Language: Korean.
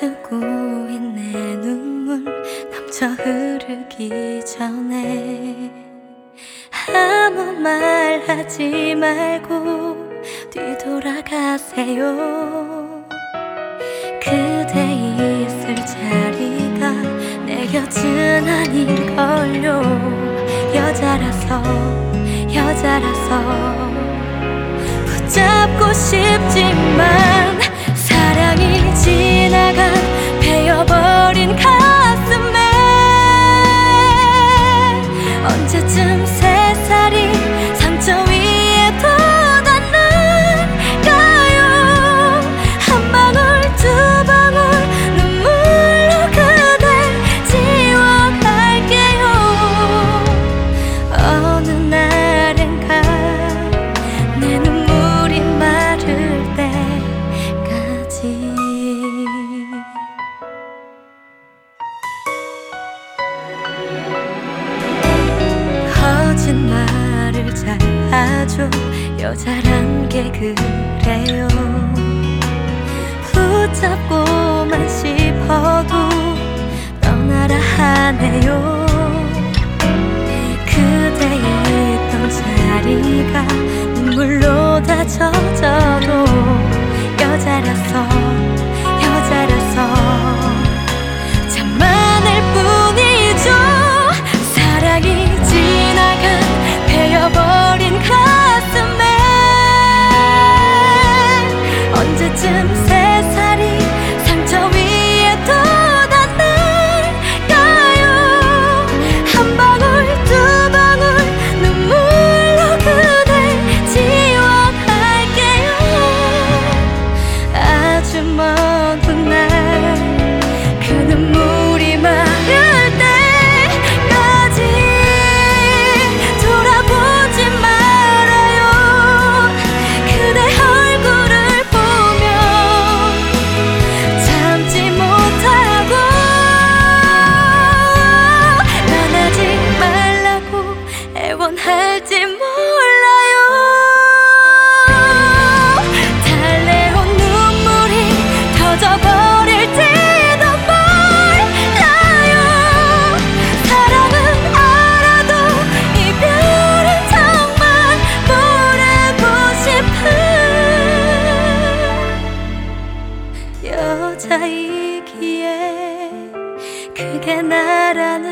가두고 있네. 눈물 넘쳐 흐르기 전에 아무 말 하지 말고 뒤돌아가세요. 그대 있을 자리가 내 곁은 아닐걸요. 여자라서 붙잡고 싶지만 사랑이 지나간 베어버린 가슴에 언제쯤 새살이 상처 위에 돋았는가요. 한 방울 두 방울 눈물로 그댈 지워갈게요. 어느 날엔가 내 눈물이 마를 때까지. 거짓말을 잘하죠. 여자란 게 그래요. 붙잡고만 싶어도 떠나라 하네요. 그대 있던 자리가 눈물로 다 젖어도 여자라서 참 많을 뿐이죠. 사랑이 지나간 베어버린 가슴에 언제쯤 새살이 상처 위에 돋았을까요. 한 방울 두 방울 눈물로 그댈 지워갈게요. 아주 먼 훗날 그 눈물이 마를 때까지 돌아보지 말아요. 그대 얼굴을 보며 참지 못하고 떠나지 말라고 애원할지 몰라요. 달래온 눈물이 터져버릴지도 몰라요. 사랑은 알아도 이별은 정말 모르고 싶은 여자이기에 그게 나라는